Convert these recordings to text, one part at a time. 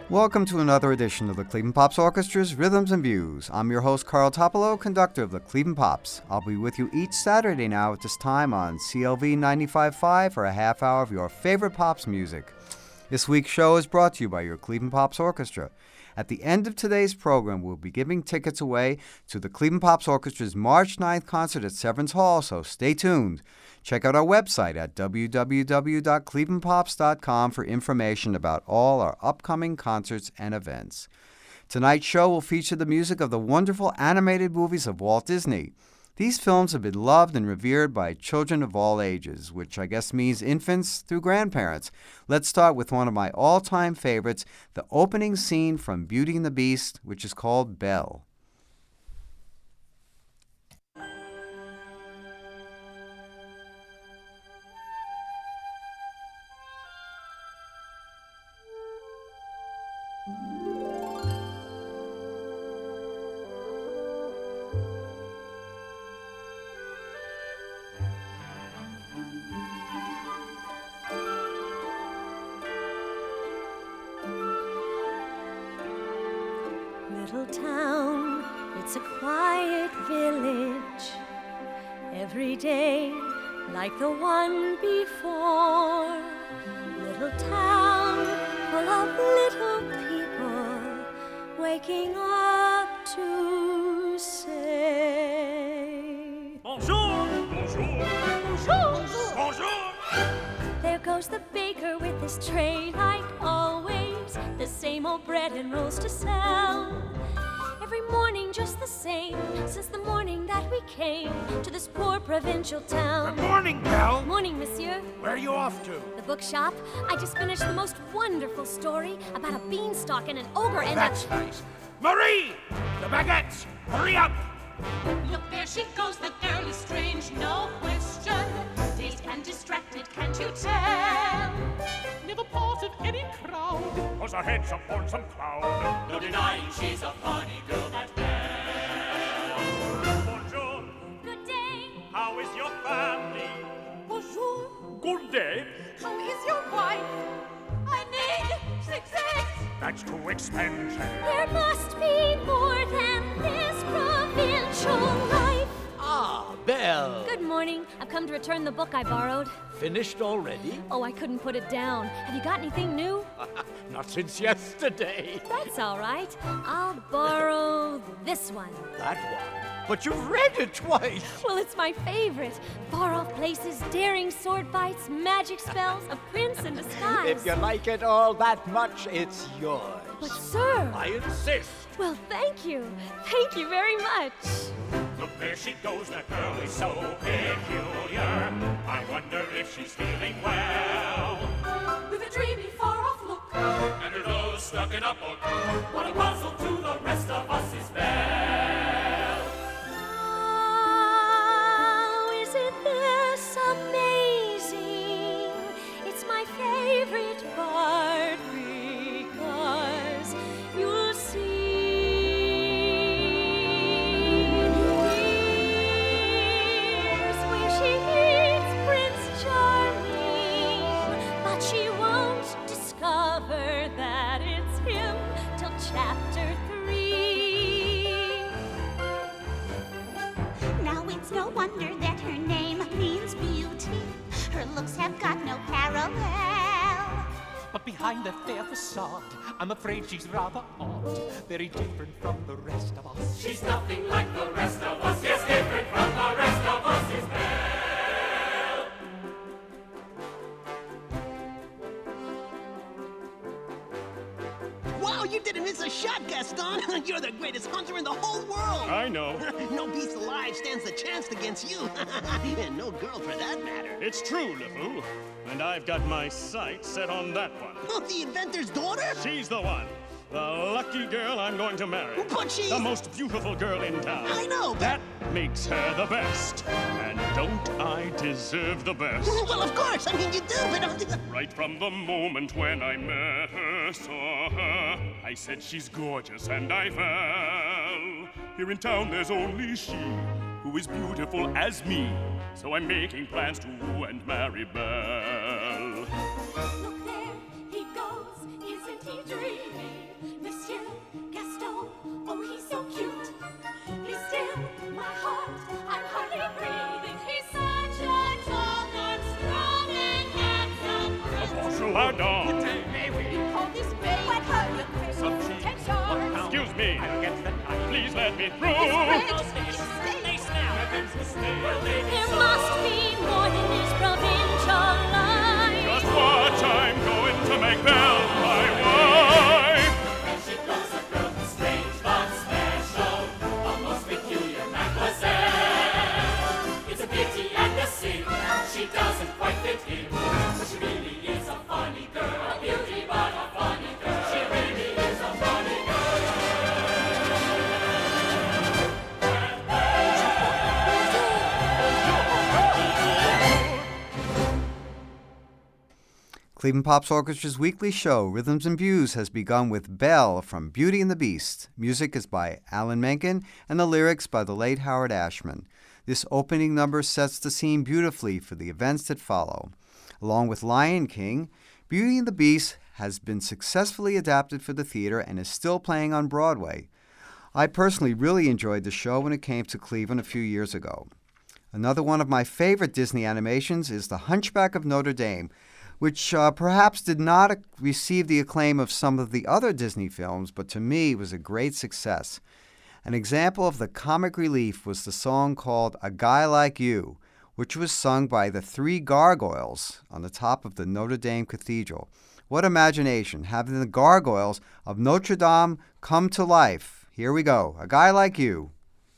Welcome to another edition of the Cleveland Pops Orchestra's Rhythms and Views. I'm your host, Carl Topolo, conductor of the Cleveland Pops. I'll be with you each Saturday now at this time on CLV 95.5 for a half hour of your favorite Pops music. This week's show is brought to you by your Cleveland Pops Orchestra. At the end of today's program, we'll be giving tickets away to the Cleveland Pops Orchestra's March 9th concert at Severance Hall, so stay tuned. Check out our website at www.clevelandpops.com for information about all our upcoming concerts and events. Tonight's show will feature the music of the wonderful animated movies of Walt Disney. These films have been loved and revered by children of all ages, which I guess means infants through grandparents. Let's start with one of my all-time favorites, the opening scene from Beauty and the Beast, which is called Belle. Little town, it's a quiet village. Every day, like the one before. Little town, full of little people, waking up to say Bonjour! Bonjour! Bonjour! Bonjour! There goes the baker with his tray like always. The same old bread and rolls to sell. Every morning just the same, since the morning that we came to this poor provincial town. Good morning, Belle. Morning, monsieur. Where are you off to? The bookshop. I just finished the most wonderful story about a beanstalk and an ogre and That's nice. Marie! The baguettes! Hurry up! Look, there she goes, the girl is strange, no question. Dazed and distracted, can't you tell? Never part of any crowd. Cause her head's up on some cloud. No denying she's a funny girl, that Belle. Bonjour! Good day. How is your family? Bonjour, Good day. how is your wife? I need 6 eggs. That's too expensive. There must be more than this provincial life. Ah, Belle. Good morning. I've come to return the book I borrowed. Finished already? Oh, I couldn't put it down. Have you got anything new? Not since yesterday. That's all right. I'll borrow this one. That one. But you've read it twice. Well, it's my favorite. Far-off places, daring sword fights, magic spells, a prince in disguise. If you like it all that much, it's yours. But, sir... I insist. Well, thank you. Thank you very much. Look, there she goes, that girl is so peculiar. I wonder if she's feeling well. With a dreamy, far-off look. And her nose stuck in a book. What a puzzle to the rest of us is Belle. Oh, isn't this amazing? It's my favorite part because you'll see. Here's where she meets Prince Charming, but she won't discover that it's him till chapter 3. Now it's no wonder that her name means beauty. Her looks have got no parallel. But behind that fair facade, I'm afraid she's rather odd, very different from the rest of us. She's nothing like the rest of us. Yes, different from the rest of us is Belle. Wow, you didn't miss a shot, Gaston! You're the greatest hunter in the whole world! I know. No beast alive stands a chance against you! And no girl for that matter! It's true, LeFou. And I've got my sights set on that one. Oh, the inventor's daughter? She's the one. The lucky girl I'm going to marry. But she's... The most beautiful girl in town. I know, but... That makes her the best. And don't I deserve the best? Well, of course, I mean, you do, but... Right from the moment when I met her, saw her, I said she's gorgeous and I fell. Here in town there's only she who is beautiful as me. So I'm making plans to woo and marry Belle. Look there, he goes, isn't he dreamy? la dame. You call this babe? What happened? Some cheese. 10 yards. Excuse me. I'll get the knife. Please let me through. There must be more than this provincial life. Just watch, I'm going to make Belle my wife. And she goes a girl, strange but special, a most peculiar mademoiselle. It's a pity and a sin, she doesn't quite fit in, but she really is a funny girl, a beauty but a funny girl. She really is a funny girl. Cleveland Pops Orchestra's weekly show, Rhythms and Views, has begun with Belle from Beauty and the Beast. Music is by Alan Menken and the lyrics by the late Howard Ashman. This opening number sets the scene beautifully for the events that follow. Along with Lion King, Beauty and the Beast has been successfully adapted for the theater and is still playing on Broadway. I personally really enjoyed the show when it came to Cleveland a few years ago. Another one of my favorite Disney animations is The Hunchback of Notre Dame, which perhaps did not receive the acclaim of some of the other Disney films, but to me was a great success. An example of the comic relief was the song called A Guy Like You, which was sung by the Three Gargoyles on the top of the Notre Dame Cathedral. What imagination, having the gargoyles of Notre Dame come to life. Here we go, A Guy Like You.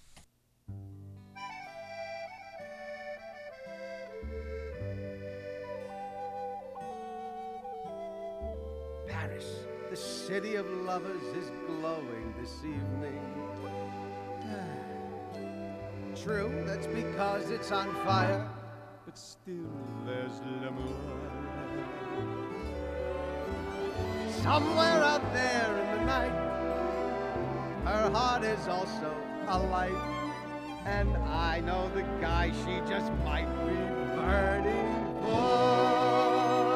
Paris, the city of lovers, is glowing this evening. True, that's because it's on fire, but still there's l'amour. Somewhere out there in the night, her heart is also alight, and I know the guy she just might be burning for.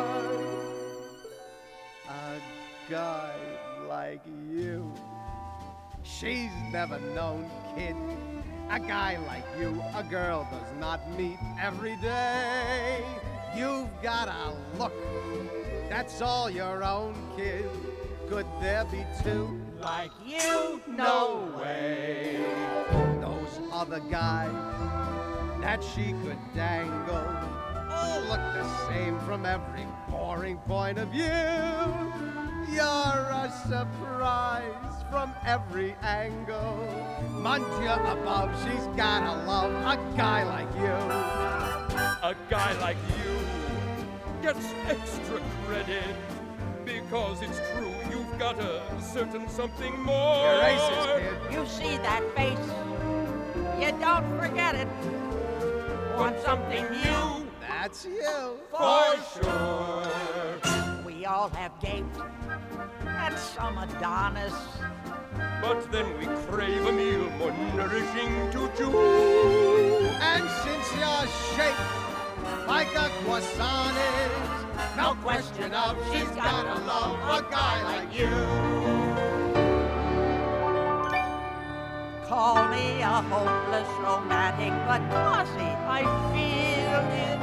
A guy like you. She's never known, kid. A guy like you, a girl does not meet every day. You've got a look, that's all your own, kid. Could there be two like you? No way. Those other guys that she could dangle all look the same from every boring point of view. You're a surprise from every angle. Mon Dieu above, she's gotta love a guy like you. A guy like you gets extra credit because it's true you've got a certain something more. You're racist, kid. You see that face? You don't forget it. Want something new? That's you. For sure. We all have gaped at some Adonis. But then we crave a meal more nourishing to chew. And since you're shaped like a croissant is, no question of she's gotta love a guy like you. Call me a hopeless romantic, but bossy, I feel it.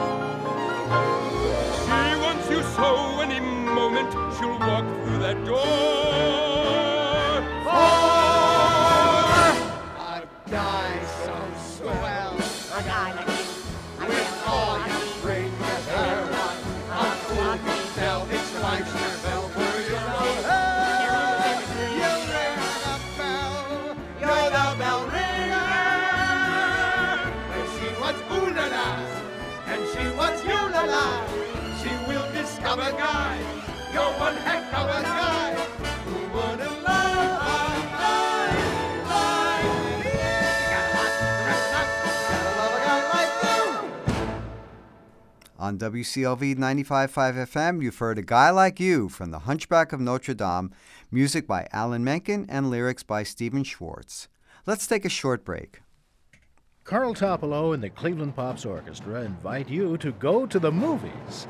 She wants you so any moment she'll walk through that door. A guy so swell, A guy like you, I with can't all hold you on. bring to her, a fool can tell it's life's rebel for your own hell. You ring the bell, you're the bell ringer. When she wants ooh la la, and she wants you la la, she will discover, guy, you're one heck of a guy. Who wouldn't love a guy like you? Gotta love a guy like you. On WCLV 95.5 FM, you've heard A Guy Like You from The Hunchback of Notre Dame, music by Alan Menken and lyrics by Stephen Schwartz. Let's take a short break. Carl Topolo and the Cleveland Pops Orchestra invite you to go to the movies.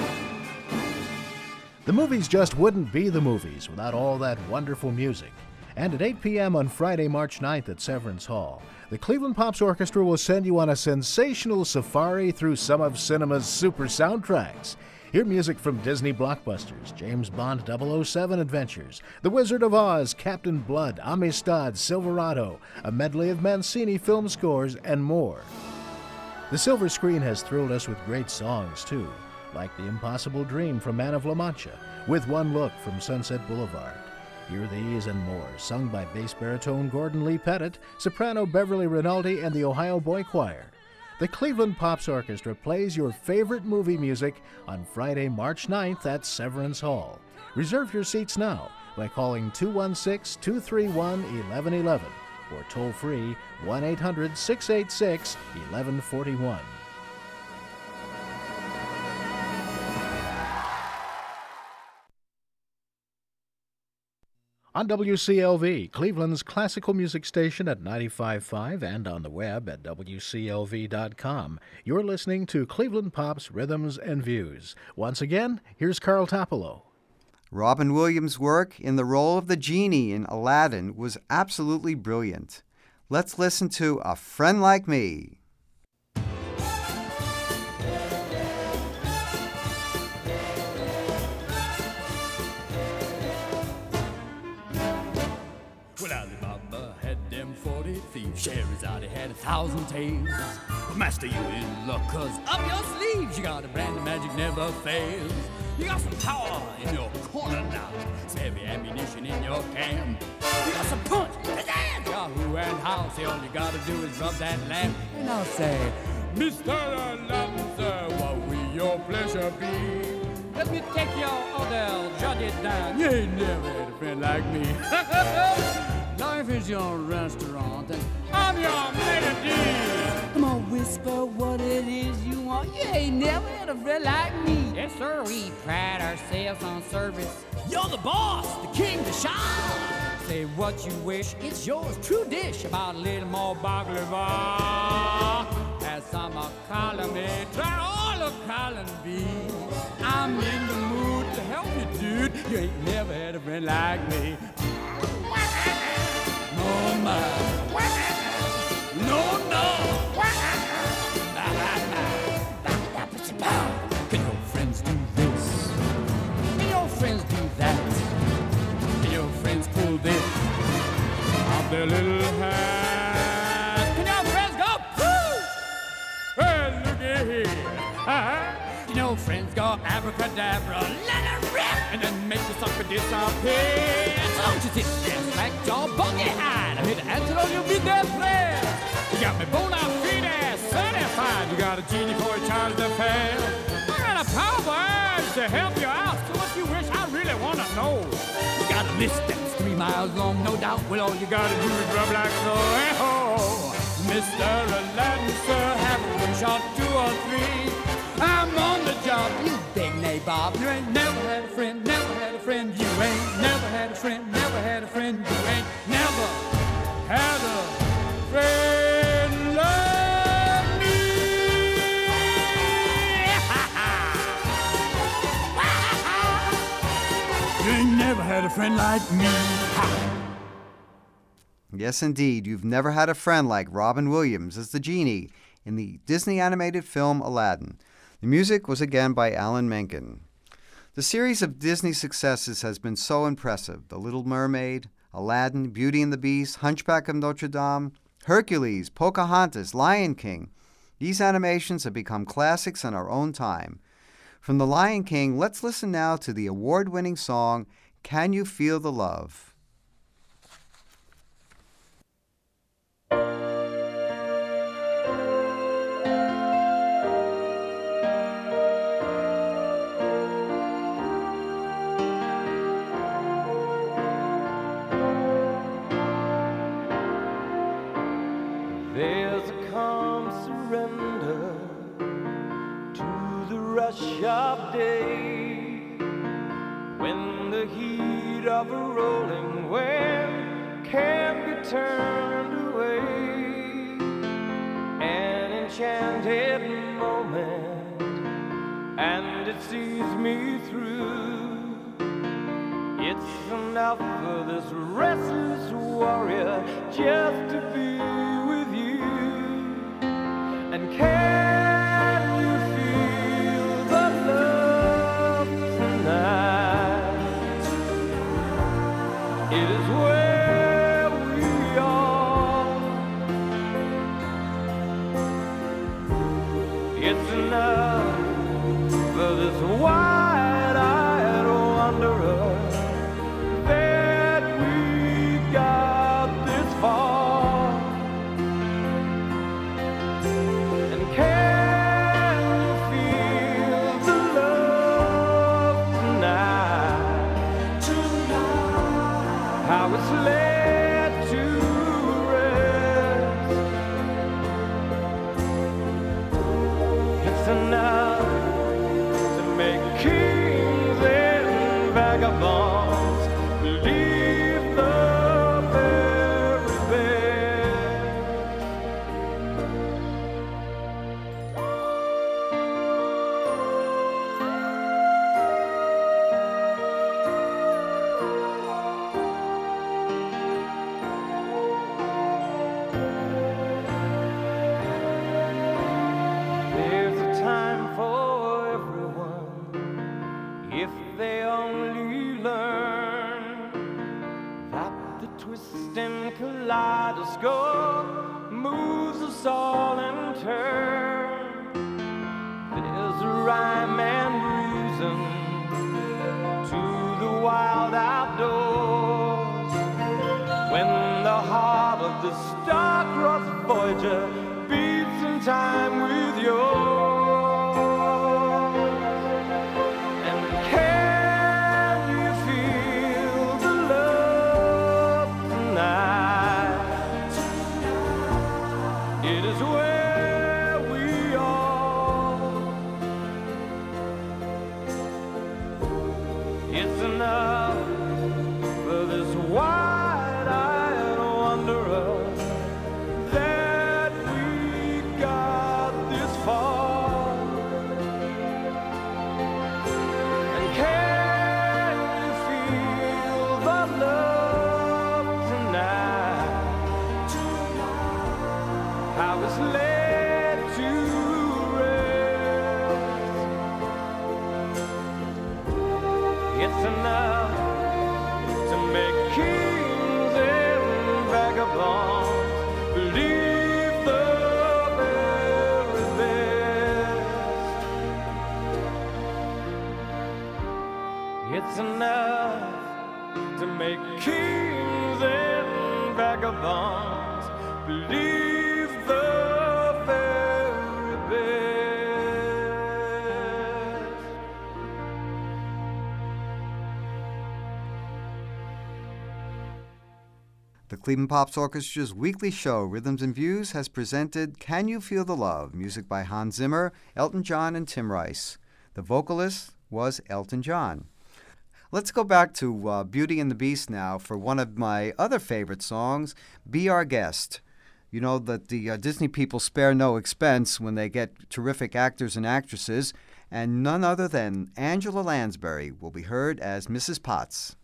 The movies just wouldn't be the movies without all that wonderful music. And at 8 p.m. on Friday, March 9th at Severance Hall, the Cleveland Pops Orchestra will send you on a sensational safari through some of cinema's super soundtracks. Hear music from Disney blockbusters, James Bond 007 Adventures, The Wizard of Oz, Captain Blood, Amistad, Silverado, a medley of Mancini film scores, and more. The silver screen has thrilled us with great songs, too, like The Impossible Dream from Man of La Mancha, With One Look from Sunset Boulevard. Hear these and more, sung by bass baritone Gordon Lee Pettit, soprano Beverly Rinaldi, and the Ohio Boy Choir. The Cleveland Pops Orchestra plays your favorite movie music on Friday, March 9th at Severance Hall. Reserve your seats now by calling 216-231-1111 or toll free 1-800-686-1141. On WCLV, Cleveland's classical music station at 95.5 and on the web at WCLV.com, you're listening to Cleveland Pops Rhythms and Views. Once again, here's Carl Topolo. Robin Williams' work in the role of the genie in Aladdin was absolutely brilliant. Let's listen to A Friend Like Me. Well, Alibaba had them 40 thieves. Scheherazade had 1,000 tales. But master, you in luck, 'cause up your sleeves you got a brand of magic never fails. You got some power in your corner now, some heavy ammunition in your camp. You got some punch, pizzazz, Yahoo and how. Say all you gotta do is rub that lamp. And I'll say, Mr. Aladdin, sir, what will your pleasure be? Let me take your order, jot it down. You ain't never had a friend like me. Life is your restaurant, and I'm your melody. Come on, whisper what it is you want. You ain't never had a friend like me. Yes, sir, we pride ourselves on service. You're the boss, the king, the shah. Say what you wish, it's yours, true dish. About a little more baklava. Have some column A, try all of column B. I'm in the mood to help you, dude. You ain't never had a friend like me. No, my. No, no. Can your friends do this? Can your friends do that? Can your friends pull this off their little hat? Can your friends go, woo? Well, look at here. Can your friends go abracadabra, let it rip, and then make the sucker disappear? Don't you sit there, smack your buggy-eyed. I'm here to answer all your midnight prayers. You got me bona fide, certified. You got a genie for a child to fail. I got a power to help you out. So what you wish, I really want to know. You got a list that's 3 miles long, no doubt. Well, all you got to do is rub like so. Hey-ho, Mr. Aladdin, sir, have a wish or 2 or 3. I'm on the job, you big nabob. You ain't never had a friend, never had a friend. You ain't never had a friend, never had a friend. You ain't never had a friend like me. You ain't never had a friend like me. Yes, indeed, you've never had a friend like Robin Williams as the genie in the Disney animated film Aladdin. The music was again by Alan Menken. The series of Disney successes has been so impressive. The Little Mermaid, Aladdin, Beauty and the Beast, Hunchback of Notre Dame, Hercules, Pocahontas, Lion King. These animations have become classics in our own time. From The Lion King, let's listen now to the award-winning song, Can You Feel the Love? There's a calm surrender to the rush of day, when the heat of a rolling wave can't be turned away. An enchanted moment, and it sees me through. It's a enough for this restless warrior just to be with you. And can you feel the love tonight? It is where we are. It's enough for this wide-eyed wanderer that we got this far. And can you feel the love tonight? How it's led to rest. It's enough to make kings and vagabonds believe the very best. There's a time for everyone if they only learn that the twisting kaleidoscope moves us all in turn. There's a rhyme and reason to the wild outdoors when the heart of the star-crossed Voyager beats in time with yours. And can you feel the love tonight? It is where we are. It's enough for this wide-eyed wanderer that we got this far. And can you feel the love tonight? How it's led to rest. It's enough to make kings and vagabonds believe the very best. It's enough to make kings and vagabonds believe the very best. The Cleveland Pops Orchestra's weekly show, Rhythms and Views, has presented Can You Feel the Love? Music by Hans Zimmer, Elton John, and Tim Rice. The vocalist was Elton John. Let's go back to Beauty and the Beast now for one of my other favorite songs, Be Our Guest. You know that the Disney people spare no expense when they get terrific actors and actresses, and none other than Angela Lansbury will be heard as Mrs. Potts.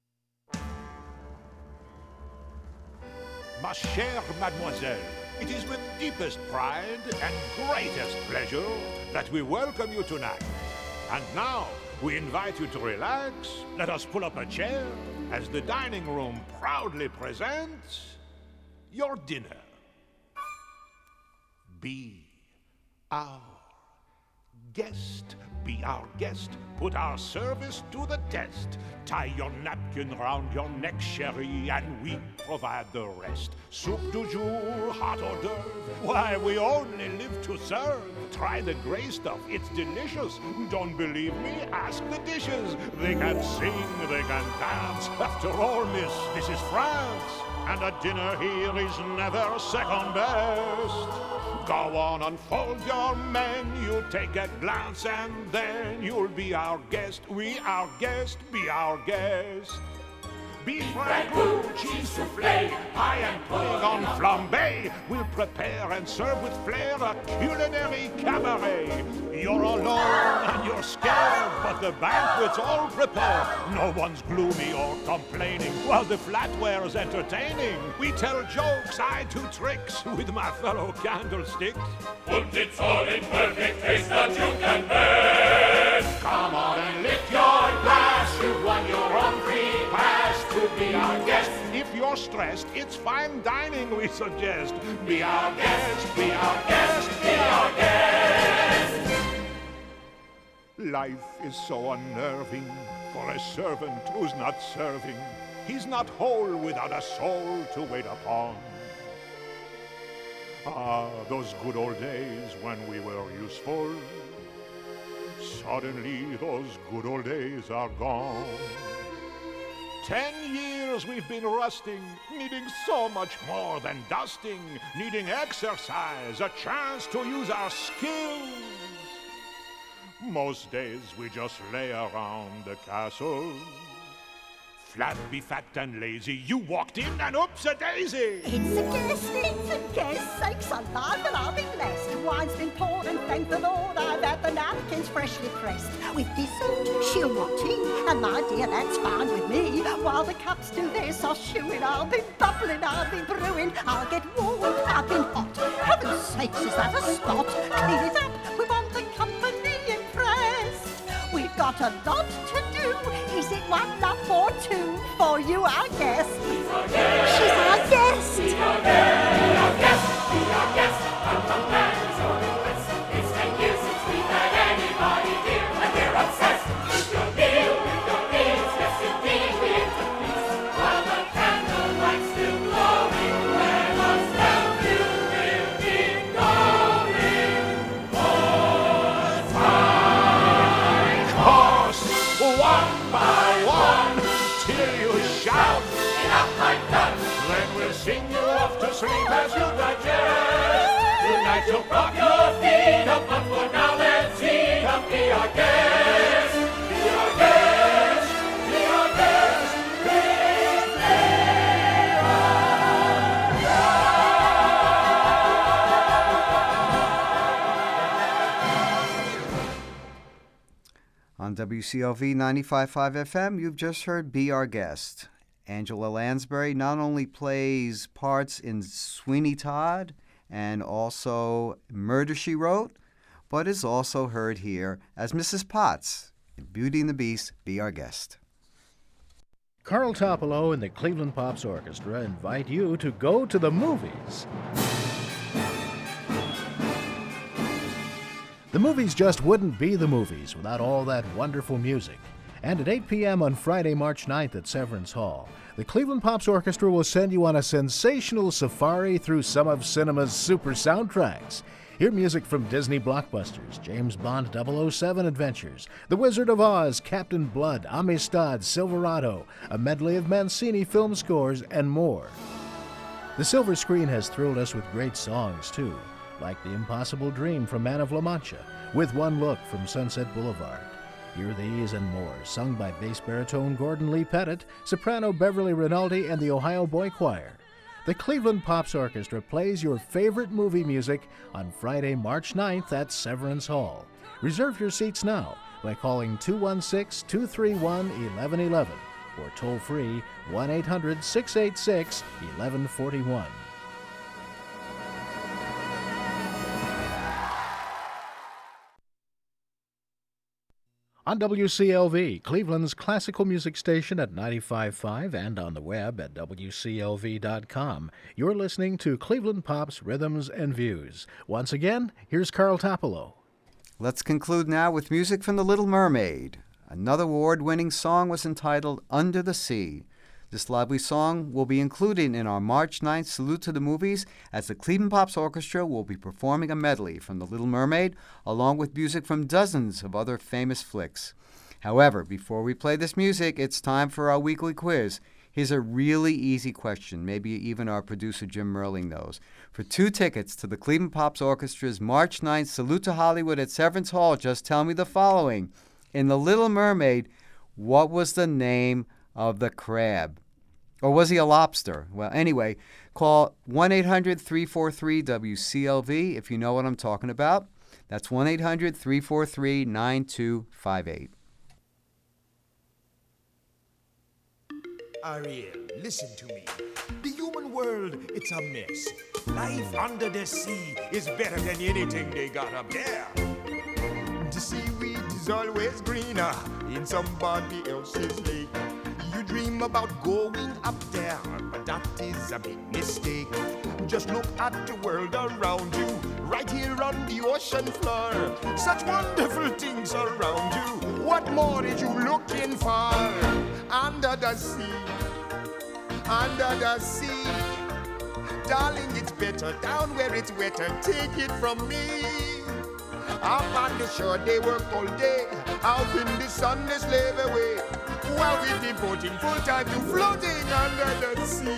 Ma chère mademoiselle, it is with deepest pride and greatest pleasure that we welcome you tonight. And now, we invite you to relax. Let us pull up a chair as the dining room proudly presents your dinner. Be our guest. Be our guest. Put our service to the test. Tie your napkin round your neck, chérie, and we provide the rest. Soup du jour, hot hors d'oeuvre. Why, we only live to serve. Try the gray stuff, it's delicious. Don't believe me? Ask the dishes. They can sing, they can dance. After all, miss, this is France. And a dinner here is never second best. Go on, unfold your menu, take a glance, and then you'll be our guest. We our guest, be our guest. beef ragout, cheese soufflé, pie and pudding on flambé. We'll prepare and serve with flair a culinary cabaret. You're alone and you're scared, but the banquet's all prepared. No one's gloomy or complaining, while the flatware's entertaining. We tell jokes, I do tricks with my fellow candlesticks. Put it all in perfect taste that you can make. Come on and lift your glass, you've won your own free pass to be our guest. If you're stressed, it's fine dining we suggest. Be our guest, be our guest, be our guest. Life is so unnerving for a servant who's not serving. He's not whole without a soul to wait upon. Ah, those good old days when we were useful. Suddenly those good old days are gone. 10 years we've been rusting, needing so much more than dusting, needing exercise, a chance to use our skills. Most days we just lay around the castle. Flat, be fat and lazy, you walked in and oops-a-daisy! It's a guest, sakes alive, but I'll be blessed. Wine's been poured and thank the Lord I've had the napkins freshly pressed. With dessert, she'll want tea, and my dear, that's fine with me. While the cups do their soft shoeing, I'll be bubbling, I'll be brewing. I'll get warm, I've been hot. Heaven's sakes, is that a spot? Clean it up, we want the company impressed. We've got a lot to do. Is it one love or two for you, our guest? She's our guest. She's our guest. Be our guest. Be our guest. Be our guest. I'm from Paris or the West. It's 10 years since we've had anybody here, and we're obsessed with your meal, with your meals. Yes, indeed, we eat the feast. While the candlelight's still glowing, let us help you with it going. For time. Course, one by one, till you shout. Enough, I'm done. Then we'll sing you off to sleep as you digest. Tonight you'll prop your feet up, but for now let's eat up. Be our guest. Be our guest. Be our guest. Please be our guest. On WCLV 95.5 FM, you've just heard Be Our Guest. Angela Lansbury not only plays parts in Sweeney Todd and also Murder, She Wrote, but is also heard here as Mrs. Potts in Beauty and the Beast, Be Our Guest. Carl Topolo and the Cleveland Pops Orchestra invite you to go to the movies. The movies just wouldn't be the movies without all that wonderful music. And at 8 p.m. on Friday, March 9th at Severance Hall, the Cleveland Pops Orchestra will send you on a sensational safari through some of cinema's super soundtracks. Hear music from Disney blockbusters, James Bond 007 Adventures, The Wizard of Oz, Captain Blood, Amistad, Silverado, a medley of Mancini film scores, and more. The silver screen has thrilled us with great songs, too, like The Impossible Dream from Man of La Mancha, With One Look from Sunset Boulevard. Hear these and more, sung by bass baritone Gordon Lee Pettit, soprano Beverly Rinaldi, and the Ohio Boy Choir. The Cleveland Pops Orchestra plays your favorite movie music on Friday, March 9th at Severance Hall. Reserve your seats now by calling 216-231-1111 or toll free 1-800-686-1141. On WCLV, Cleveland's classical music station at 95.5 and on the web at WCLV.com, you're listening to Cleveland Pops Rhythms and Views. Once again, here's Carl Topolo. Let's conclude now with music from The Little Mermaid. Another award-winning song was entitled Under the Sea. This lively song will be included in our March 9th Salute to the Movies, as the Cleveland Pops Orchestra will be performing a medley from The Little Mermaid, along with music from dozens of other famous flicks. However, before we play this music, it's time for our weekly quiz. Here's a really easy question, maybe even our producer Jim Merling knows. For 2 tickets to the Cleveland Pops Orchestra's March 9th Salute to Hollywood at Severance Hall, just tell me the following. In The Little Mermaid, what was the name of the crab? Or was he a lobster? Well, anyway, call 1-800-343-WCLV if you know what I'm talking about. That's 1-800-343-9258. Ariel, listen to me. The human world, it's a mess. Life under the sea is better than anything they got up there. The seaweed is always greener in somebody else's lake. You dream about going up there, but that is a big mistake. Just look at the world around you, right here on the ocean floor. Such wonderful things around you. What more are you looking for? Under the sea, under the sea. Darling, it's better down where it's wetter. Take it from me. Up on the shore, they work all day. Out in the sun, they slave away. While we're devoting full time to floating under the sea.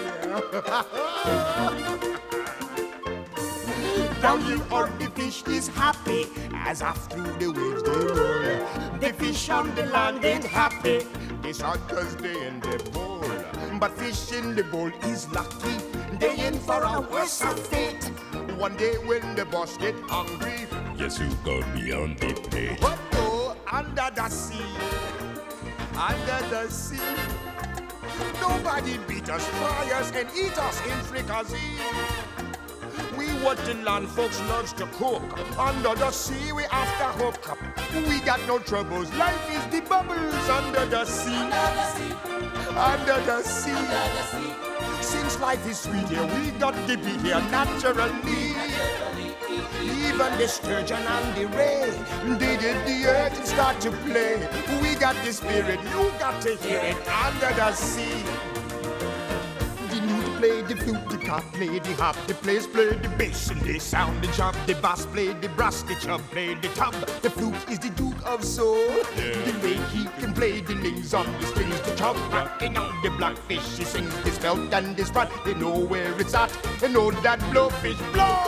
Down here on the fish is happy as off through the waves they roll. The fish on the land ain't happy. They sad cause they in the bowl. But fish in the bowl is lucky. They in for a worse fate. One day when the boss get hungry, yes, you gonna be on the plate. But oh, under the sea, under the sea, nobody beat us, fry us, and eat us in fricassee. We what the land folks loves to cook. Under the sea, we after hook up. We got no troubles. Life is the bubbles under the sea. Under the sea. Under the sea. Since life is sweet here, we got to be here naturally. Even the sturgeon and the ray, they did the earth and start to play. We got the spirit, you got to hear it under the sea. The lute play the flute, the cop play the hop, the players play the bass and they sound the job. The bass play the brass, the chub play the tub. The flute is the duke of soul. The way he can play the lings on the strings, the chub rocking on the blackfish. He sings his belt and his rod. They know where it's at. They know that blowfish blow.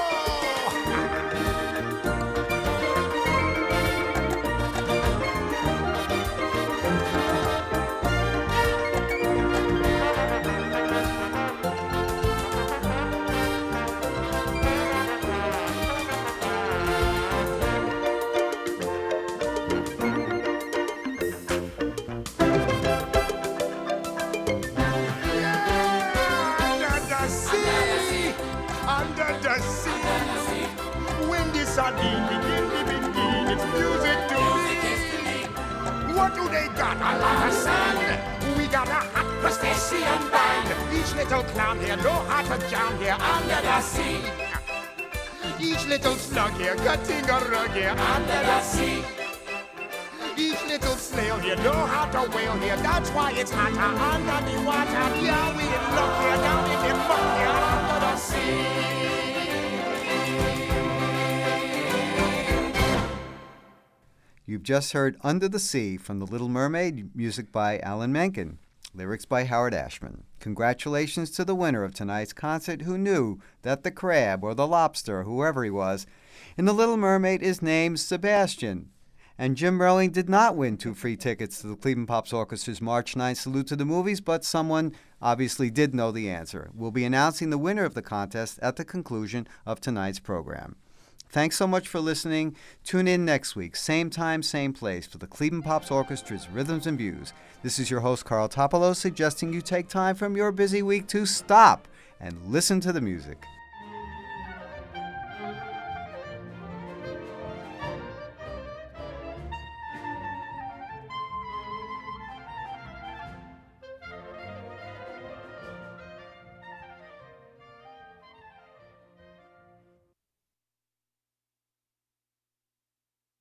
What do they got? A lot of sand. We got a hot crustacean band. Each little clown here know how to jam here under the sea. Each little slug here cutting a rug here under the sea. Each little snail here know how to whale here. That's why it's hotter under the water. Yeah, we in luck here down in the muck here under the sea. You've just heard Under the Sea from The Little Mermaid, music by Alan Menken, lyrics by Howard Ashman. Congratulations to the winner of tonight's concert who knew that the crab or the lobster, whoever he was, in The Little Mermaid is named Sebastian. And Jim Merling did not win 2 free tickets to the Cleveland Pops Orchestra's March 9th Salute to the Movies, but someone obviously did know the answer. We'll be announcing the winner of the contest at the conclusion of tonight's program. Thanks so much for listening. Tune in next week, same time, same place, for the Cleveland Pops Orchestra's Rhythms and Views. This is your host, Carl Topolo, suggesting you take time from your busy week to stop and listen to the music.